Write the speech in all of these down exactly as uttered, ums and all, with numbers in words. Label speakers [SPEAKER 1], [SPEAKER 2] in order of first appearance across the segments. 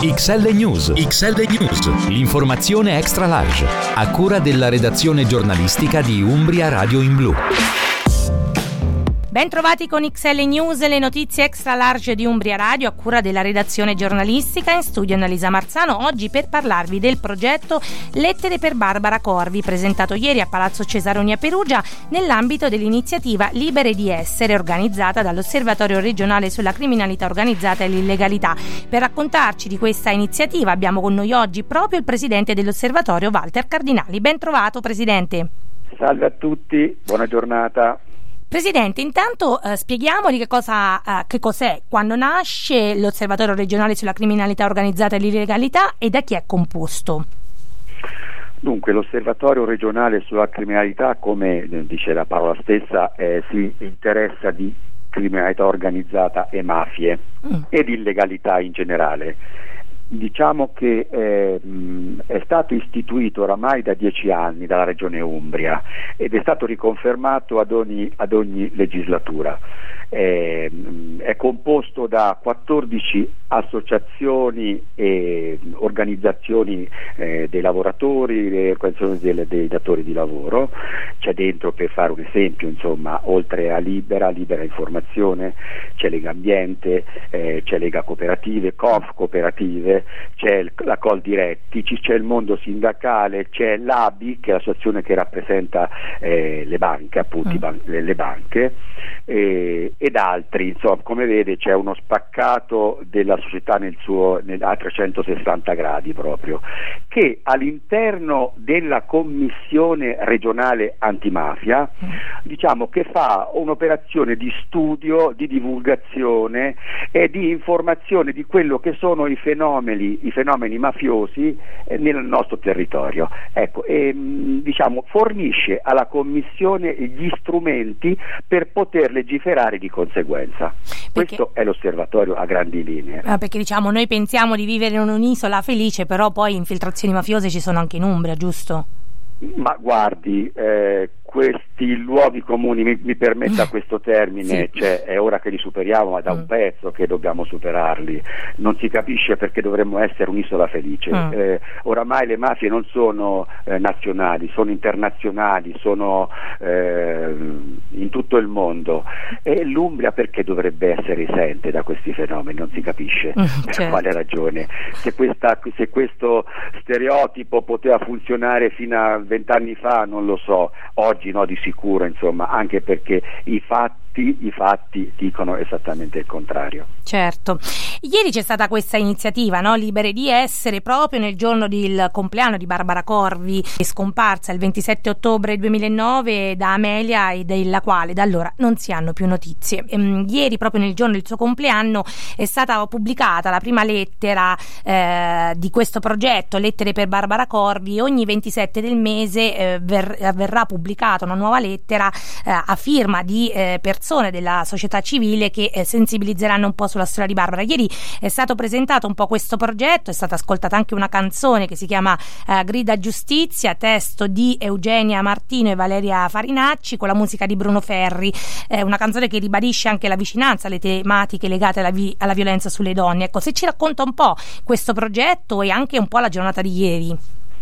[SPEAKER 1] X L News. X L News. L'informazione extra large, a cura della redazione giornalistica di Umbria Radio in Blu.
[SPEAKER 2] Ben trovati con X L News, le notizie extra large di Umbria Radio a cura della redazione giornalistica. In studio Annalisa Marzano, oggi per parlarvi del progetto Lettere per Barbara Corvi, presentato ieri a Palazzo Cesaroni a Perugia nell'ambito dell'iniziativa Libere di Essere, organizzata dall'Osservatorio regionale sulla criminalità organizzata e l'illegalità. Per raccontarci di questa iniziativa abbiamo con noi oggi proprio il presidente dell'Osservatorio, Walter Cardinali. Ben trovato, presidente.
[SPEAKER 3] Salve a tutti, buona giornata.
[SPEAKER 2] Presidente, intanto eh, spieghiamo di che cosa eh, che cos'è, quando nasce l'Osservatorio regionale sulla criminalità organizzata e l'illegalità e da chi è composto.
[SPEAKER 3] Dunque, l'Osservatorio regionale sulla criminalità, come dice la parola stessa, eh, si interessa di criminalità organizzata e mafie mm. ed illegalità in generale. Diciamo che eh, mh, è stato istituito oramai da dieci anni dalla Regione Umbria ed è stato riconfermato ad ogni, ad ogni legislatura. Eh, mh, è composto da quattordici associazioni e organizzazioni eh, dei lavoratori, le organizzazioni dei, dei datori di lavoro. C'è dentro, per fare un esempio, insomma, oltre a Libera, Libera Informazione, c'è Lega Ambiente, eh, c'è Lega Cooperative, Conf Cooperative, c'è la Col Diretti, c'è il mondo sindacale, c'è l'A B I, che è l'associazione che rappresenta eh, le banche, appunto mm. ban- le, le banche, eh, ed altri. Insomma, come vede, c'è uno spaccato della società nel suo, nel, a trecentosessanta gradi proprio, che all'interno della Commissione regionale antimafia mm. diciamo che fa un'operazione di studio, di divulgazione e di informazione di quello che sono i fenomeni i fenomeni mafiosi eh, nel nostro territorio. Ecco, e, mh, diciamo, fornisce alla Commissione gli strumenti per poter legiferare di conseguenza. Perché? Questo è l'osservatorio a grandi linee.
[SPEAKER 2] Ah, perché diciamo noi pensiamo di vivere in un'isola felice, però poi infiltrazioni mafiose ci sono anche in Umbria, giusto?
[SPEAKER 3] Ma guardi, eh, questi luoghi comuni, mi, mi permetta questo termine, sì. Cioè, è ora che li superiamo, ma da un mm. pezzo che dobbiamo superarli. Non si capisce perché dovremmo essere un'isola felice. Mm. Eh, oramai le mafie non sono eh, nazionali, sono internazionali, sono eh, in tutto il mondo. E l'Umbria perché dovrebbe essere esente da questi fenomeni? Non si capisce mm, per certo. quale ragione. Se, questa, se questo stereotipo poteva funzionare fino a vent'anni fa, non lo so. Oggi no, di sicuro, insomma, anche perché i fatti i fatti dicono esattamente il contrario.
[SPEAKER 2] Certo. Ieri c'è stata questa iniziativa, no? Libere di Essere, proprio nel giorno del compleanno di Barbara Corvi, che è scomparsa il ventisette ottobre duemilanove da Amelia e della quale da allora non si hanno più notizie. Ehm, ieri, proprio nel giorno del suo compleanno, è stata pubblicata la prima lettera eh, di questo progetto, Lettere per Barbara Corvi. Ogni ventisette del mese eh, ver- verrà pubblicata una nuova lettera eh, a firma di eh, persone della società civile che eh, sensibilizzeranno un po' sulla storia di Barbara. Ieri è stato presentato un po' questo progetto, è stata ascoltata anche una canzone che si chiama eh, Grida Giustizia, testo di Eugenia Martino e Valeria Farinacci, con la musica di Bruno Ferri, eh, una canzone che ribadisce anche la vicinanza alle tematiche legate alla, vi- alla violenza sulle donne. Ecco, se ci racconta un po' questo progetto e anche un po' la giornata di ieri.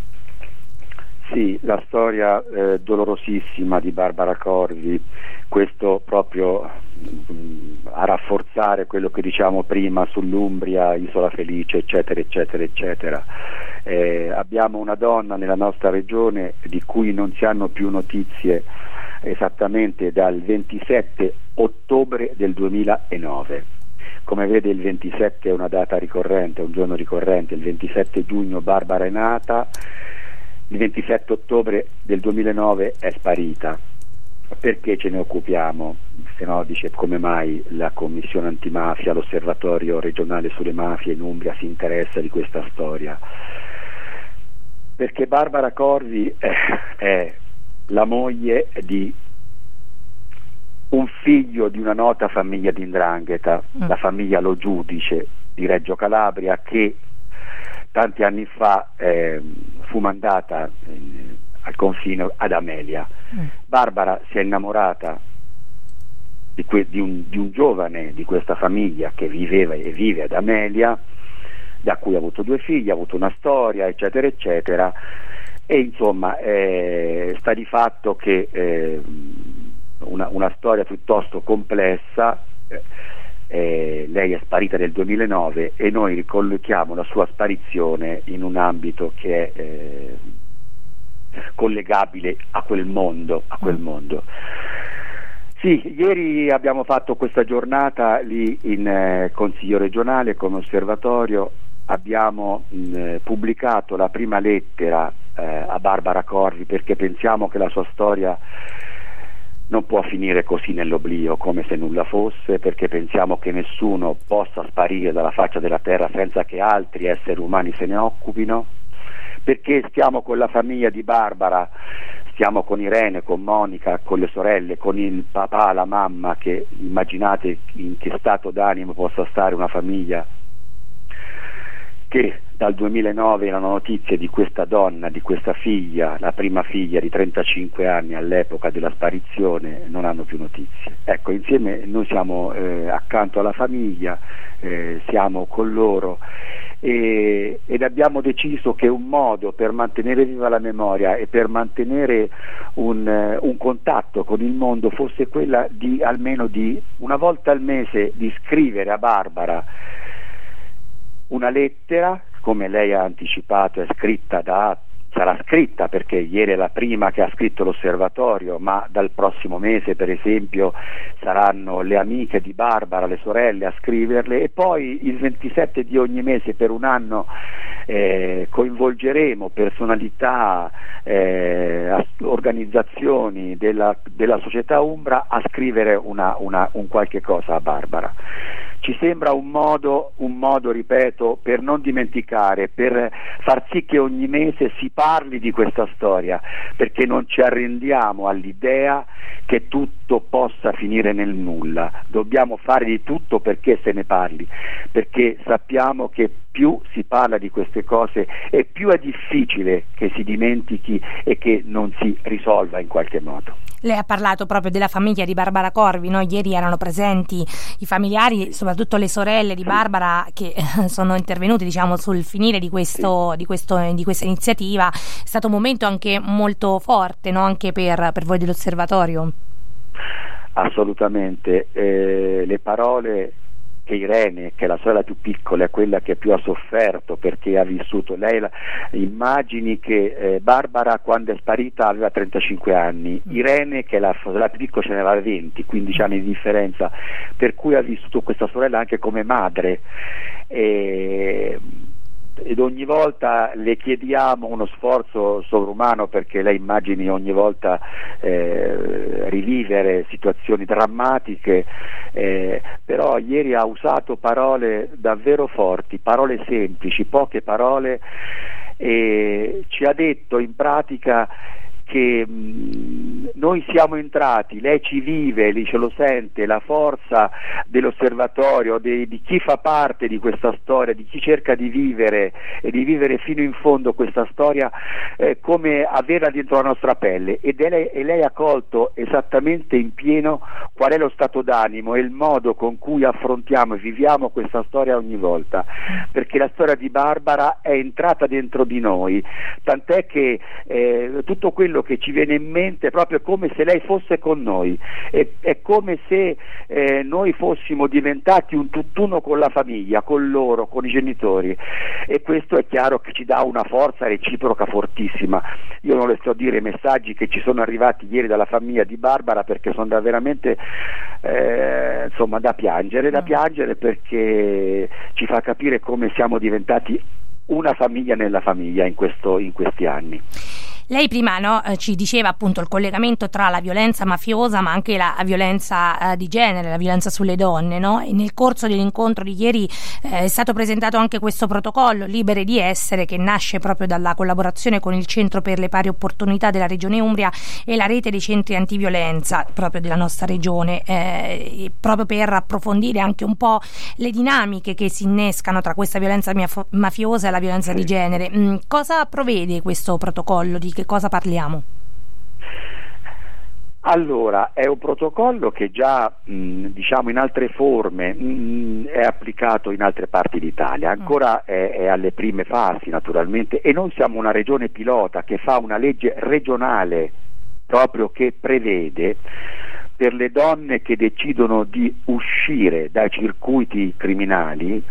[SPEAKER 3] Sì, la storia eh, dolorosissima di Barbara Corvi, questo proprio mh, a rafforzare quello che diciamo prima sull'Umbria, isola felice, eccetera, eccetera, eccetera. Eh, abbiamo una donna nella nostra regione di cui non si hanno più notizie esattamente dal ventisette ottobre del duemilanove. Come vede, il ventisette è una data ricorrente, è un giorno ricorrente. Il ventisette giugno Barbara è nata, il ventisette ottobre del duemilanove è sparita. Perché ce ne occupiamo? Se no, dice, come mai la Commissione Antimafia, l'Osservatorio regionale sulle mafie in Umbria si interessa di questa storia? Perché Barbara Corvi è, è la moglie di un figlio di una nota famiglia di 'ndrangheta, mm. la famiglia Lo Giudice di Reggio Calabria, che tanti anni fa eh, fu mandata in, al confine ad Amelia. Mm. Barbara si è innamorata di, que- di, un, di un giovane di questa famiglia che viveva e vive ad Amelia, da cui ha avuto due figli, ha avuto una storia, eccetera, eccetera. E insomma eh, sta di fatto che eh, una, una storia piuttosto complessa. eh, eh, lei è sparita nel duemilanove e noi ricollochiamo la sua sparizione in un ambito che è eh, collegabile a quel mondo, a quel mondo. Sì, ieri abbiamo fatto questa giornata lì in eh, Consiglio regionale come osservatorio, abbiamo mh, pubblicato la prima lettera eh, a Barbara Corvi, perché pensiamo che la sua storia non può finire così nell'oblio, come se nulla fosse, perché pensiamo che nessuno possa sparire dalla faccia della terra senza che altri esseri umani se ne occupino, perché stiamo con la famiglia di Barbara, stiamo con Irene, con Monica, con le sorelle, con il papà, la mamma, che immaginate in che stato d'animo possa stare una famiglia che dal duemilanove erano notizie di questa donna, di questa figlia, la prima figlia di trentacinque anni all'epoca della sparizione, non hanno più notizie. Ecco, insieme noi siamo eh, accanto alla famiglia, eh, siamo con loro e, ed abbiamo deciso che un modo per mantenere viva la memoria e per mantenere un, uh, un contatto con il mondo fosse quella di almeno di una volta al mese di scrivere a Barbara una lettera, come lei ha anticipato, è scritta da, sarà scritta perché ieri è la prima che ha scritto l'osservatorio, ma dal prossimo mese per esempio saranno le amiche di Barbara, le sorelle a scriverle, e poi il ventisette di ogni mese per un anno eh, coinvolgeremo personalità, eh, organizzazioni della, della società umbra a scrivere una, una, un qualche cosa a Barbara. Ci sembra un modo, un modo, ripeto, per non dimenticare, per far sì che ogni mese si parli di questa storia, perché non ci arrendiamo all'idea che tutto possa finire nel nulla. Dobbiamo fare di tutto perché se ne parli, perché sappiamo che più si parla di queste cose e più è difficile che si dimentichi e che non si risolva in qualche modo.
[SPEAKER 2] Lei ha parlato proprio della famiglia di Barbara Corvi, no? Ieri erano presenti i familiari, soprattutto le sorelle di Barbara, che sono intervenute, diciamo, sul finire di questo, di questo, di questa iniziativa. È stato un momento anche molto forte, no? Anche per, per voi dell'osservatorio.
[SPEAKER 3] Assolutamente, eh, le parole che Irene, che è la sorella più piccola, è quella che più ha sofferto perché ha vissuto, lei la, immagini che eh, Barbara quando è sparita aveva trentacinque anni, Irene che è la sorella più piccola ce n'aveva venti, quindici anni di differenza, per cui ha vissuto questa sorella anche come madre e, ed ogni volta le chiediamo uno sforzo sovrumano, perché lei immagini ogni volta eh, rivivere situazioni drammatiche, eh, però ieri ha usato parole davvero forti, parole semplici, poche parole, e ci ha detto in pratica che mh, noi siamo entrati, lei ci vive, lei ce lo sente, la forza dell'osservatorio, de, di chi fa parte di questa storia, di chi cerca di vivere e di vivere fino in fondo questa storia eh, come averla dentro la nostra pelle, ed è lei, e lei ha colto esattamente in pieno qual è lo stato d'animo e il modo con cui affrontiamo e viviamo questa storia ogni volta, perché la storia di Barbara è entrata dentro di noi, tant'è che eh, tutto quello che ci viene in mente è proprio come se lei fosse con noi, è, è come se eh, noi fossimo diventati un tutt'uno con la famiglia, con loro, con i genitori, e questo è chiaro che ci dà una forza reciproca fortissima. Io non le sto a dire i messaggi che ci sono arrivati ieri dalla famiglia di Barbara, perché sono da veramente eh, insomma da piangere, da piangere perché ci fa capire come siamo diventati una famiglia nella famiglia in, questo, in questi anni.
[SPEAKER 2] Lei prima no, eh, ci diceva appunto il collegamento tra la violenza mafiosa ma anche la violenza eh, di genere, la violenza sulle donne, no? E nel corso dell'incontro di ieri eh, è stato presentato anche questo protocollo Libere di Essere, che nasce proprio dalla collaborazione con il Centro per le Pari Opportunità della Regione Umbria e la rete dei centri antiviolenza proprio della nostra regione, eh, proprio per approfondire anche un po' le dinamiche che si innescano tra questa violenza mafiosa e la violenza di genere. Mm, cosa provvede questo protocollo? Di che cosa parliamo?
[SPEAKER 3] Allora, è un protocollo che già mh, diciamo in altre forme mh, è applicato in altre parti d'Italia, ancora è, è alle prime fasi naturalmente, e noi siamo una regione pilota che fa una legge regionale proprio che prevede per le donne che decidono di uscire dai circuiti criminali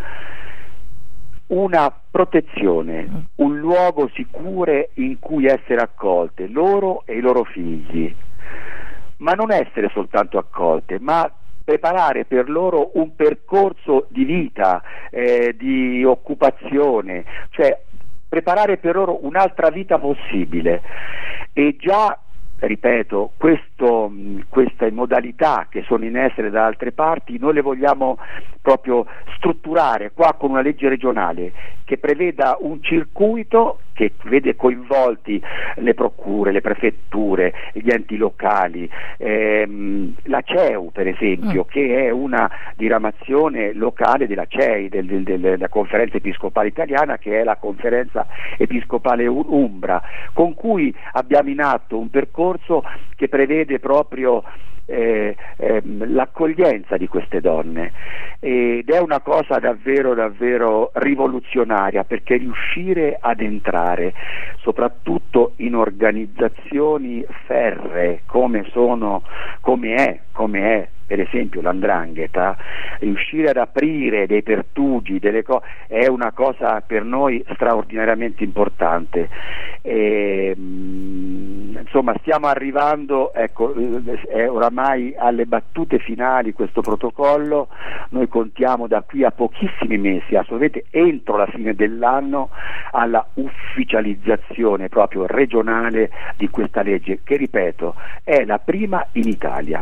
[SPEAKER 3] una protezione, un luogo sicuro in cui essere accolte, loro e i loro figli. Ma non essere soltanto accolte, ma preparare per loro un percorso di vita, eh, di occupazione, cioè preparare per loro un'altra vita possibile. E già, ripeto, questo, queste modalità che sono in essere da altre parti, noi le vogliamo proprio strutturare qua con una legge regionale che preveda un circuito che vede coinvolti le procure, le prefetture, gli enti locali, ehm, la C E U per esempio, mm. che è una diramazione locale della C E I, del, del, del, della Conferenza Episcopale Italiana, che è la Conferenza Episcopale Umbra, con cui abbiamo in atto un percorso che prevede proprio Eh, eh, l'accoglienza di queste donne, ed è una cosa davvero davvero rivoluzionaria, perché riuscire ad entrare soprattutto in organizzazioni ferree come sono, come è, come è per esempio l'Ndrangheta, riuscire ad aprire dei pertugi, delle co- è una cosa per noi straordinariamente importante. E, mh, insomma, stiamo arrivando, ecco, è oramai alle battute finali questo protocollo. Noi contiamo da qui a pochissimi mesi, assolutamente entro la fine dell'anno, alla ufficializzazione proprio regionale di questa legge, che ripeto è la prima in Italia.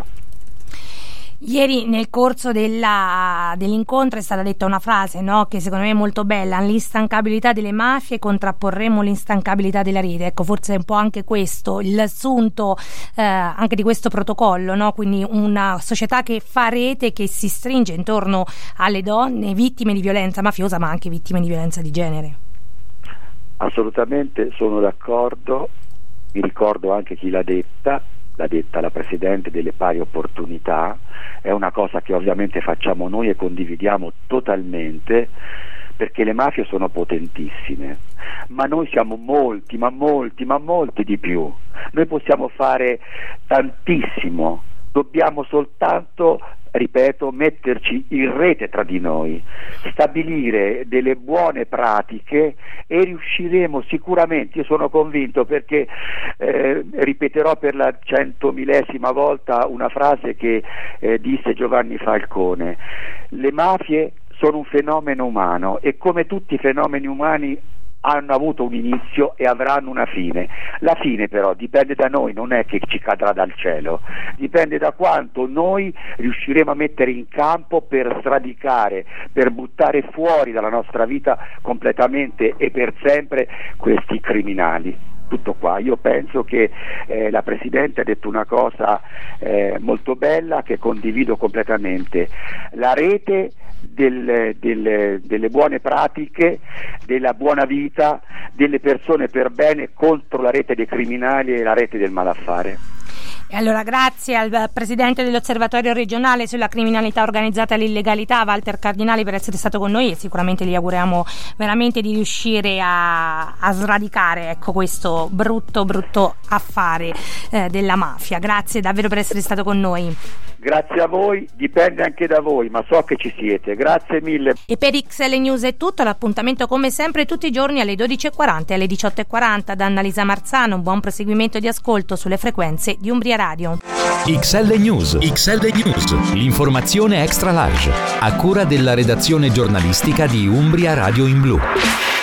[SPEAKER 2] Ieri nel corso della, dell'incontro è stata detta una frase, no, che secondo me è molto bella: l'instancabilità delle mafie contrapporremo l'instancabilità della rete. Ecco, forse è un po' anche questo il sunto eh, anche di questo protocollo, no? Quindi una società che fa rete, che si stringe intorno alle donne vittime di violenza mafiosa, ma anche vittime di violenza di genere.
[SPEAKER 3] Assolutamente sono d'accordo, mi ricordo anche chi l'ha detta, l'ha detta la Presidente delle Pari Opportunità. È una cosa che ovviamente facciamo noi e condividiamo totalmente, perché le mafie sono potentissime, ma noi siamo molti, ma molti, ma molti di più. Noi possiamo fare tantissimo, dobbiamo soltanto, ripeto, metterci in rete tra di noi, stabilire delle buone pratiche e riusciremo sicuramente, io sono convinto, perché eh, ripeterò per la centomillesima volta una frase che eh, disse Giovanni Falcone: le mafie sono un fenomeno umano e come tutti i fenomeni umani hanno avuto un inizio e avranno una fine. La fine però dipende da noi, non è che ci cadrà dal cielo, dipende da quanto noi riusciremo a mettere in campo per sradicare, per buttare fuori dalla nostra vita completamente e per sempre questi criminali. Tutto qua. Io penso che eh, la Presidente ha detto una cosa eh, molto bella, che condivido completamente: la rete del, del, delle buone pratiche, della buona vita, delle persone per bene contro la rete dei criminali e la rete del malaffare.
[SPEAKER 2] E allora grazie al Presidente dell'Osservatorio regionale sulla criminalità organizzata e l'illegalità, Walter Cardinali, per essere stato con noi, e sicuramente gli auguriamo veramente di riuscire a, a sradicare, ecco, questo brutto brutto affare eh, della mafia. Grazie davvero per essere stato con noi.
[SPEAKER 3] Grazie a voi, dipende anche da voi, ma so che ci siete. Grazie mille.
[SPEAKER 2] E per X L News è tutto, l'appuntamento come sempre tutti i giorni alle dodici e quaranta e alle diciotto e quaranta da Annalisa Marzano. Un buon proseguimento di ascolto sulle frequenze di Umbria Radio.
[SPEAKER 1] X L News, X L News, l'informazione extra large, a cura della redazione giornalistica di Umbria Radio in Blu.